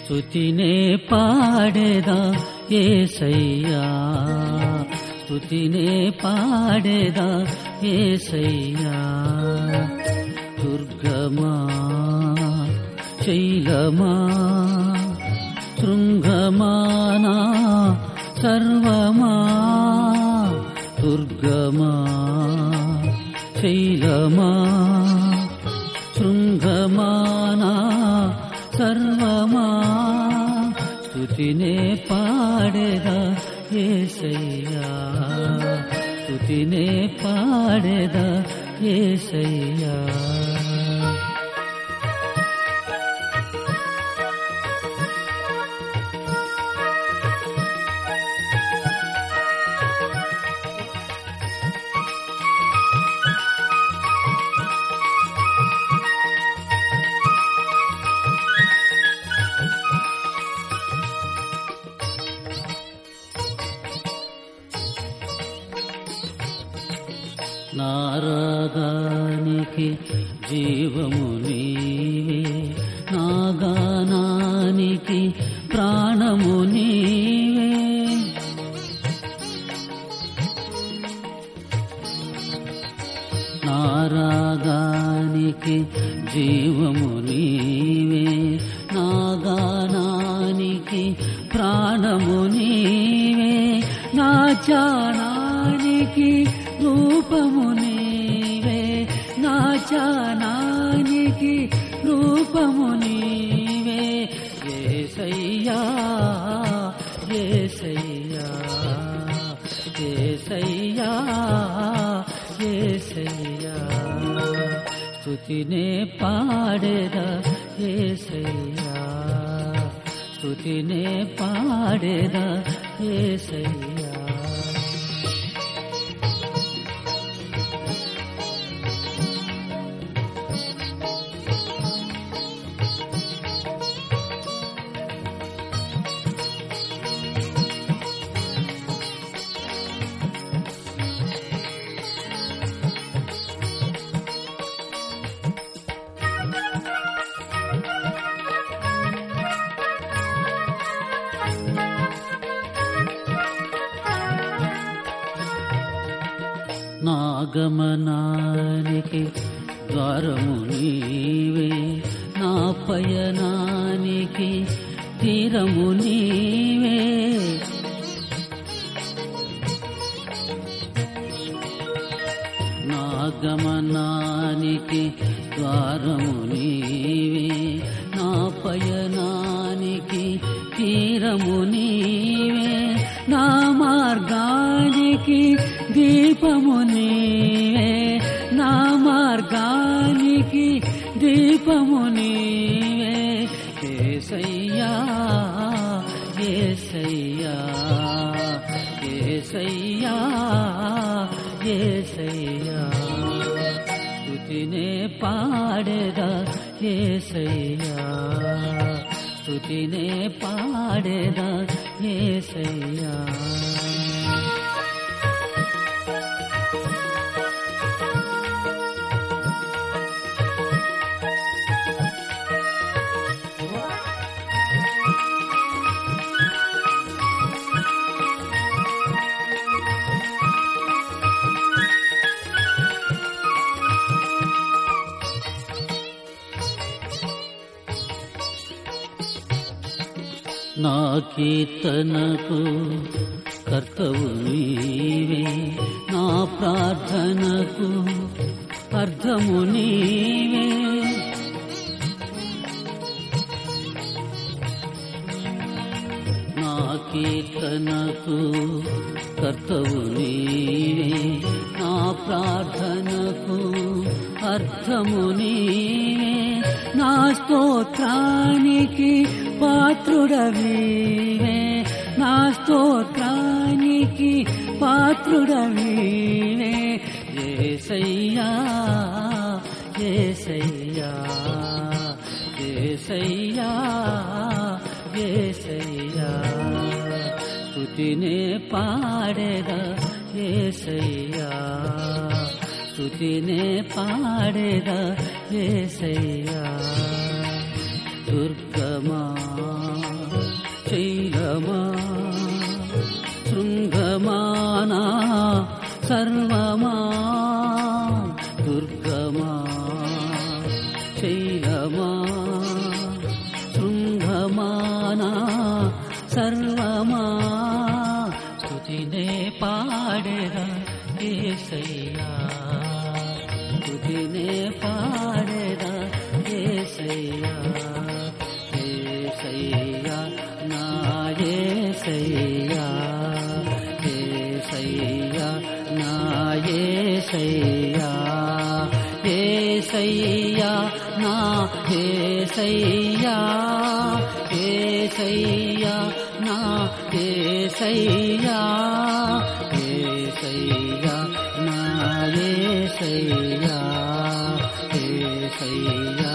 స్తుతినే పాడేదా యేసయ్యా, స్తుతినే పాడేదా యేసయ్యా. దుర్గమా శైలమా శృంగమానా సర్వమా, దుర్గమా శైలమా శృంగమానా సర్వమా, స్తుతినే పాడేదా యేసయ్యా, స్తుతినే పాడేదా యేసయ్యా. నారాగానికి జీవము నీవే, నా గానానికి ప్రాణము నీవే. నారాగానికి జీవము నీవే, నా గానానికి ప్రాణము నీవే. నా జానానికి రూపము నీవే, నా జానానికి రూపము నీవే. యేసయ్యా యేసయ్యా యేసయ్యా యేసయ్యా, స్తుతినే పాడేదా యేసయ్యా, స్తుతినే పాడేదా యేసయ్యా. నా గమనానికి ద్వారము నీవే, నా పయనానికి తీరము నీవే. నా గమనానికి ద్వారము నీవే, నా పయనానికి తీరము నీవే. నా మార్గానికి దీపము నీవే, నా మార్గానికి దీపము నీవే. యేసయ్యా యేసయ్యా యేసయ్యా యేసయ్యా, స్తుతినే పాడేదా యేసయ్యా, స్తుతినే పాడేదా యేసయ్యా. నా కీర్తనకు కర్తవు నీవే, నా ప్రార్థనకు అర్థము నీవే. నా కీర్తనకు కర్తవు నీవే, నా ప్రార్థనకు అర్థము నీవే. నా స్తోత్రానికి పాత్రుడవీవే, నా స్తోత్రానికి పాత్రుడవీవే. యేసయ్యా యేసయ్యా యేసయ్యా యేసయ్యా, స్తుతినే పాడేదా యేసయ్యా, స్తుతినే పాడేదా యేసయ్యా. దుర్గమా శృంగమానా సర్వమా దుర్గమా శైలమా శృంగమానా సర్వమా స్తుతినే పాడెదా యేసయ్యా స్తుతినే పాడెదా యేసయ్యా యేసయ్యా నా యేసయ్యా యేసయ్యా నా యేసయ్యా యేసయ్యా నా యేసయ్యా యేసయ్యా నా యేసయ్యా యేసయ్యా నా యేసయ్యా యేసయ్యా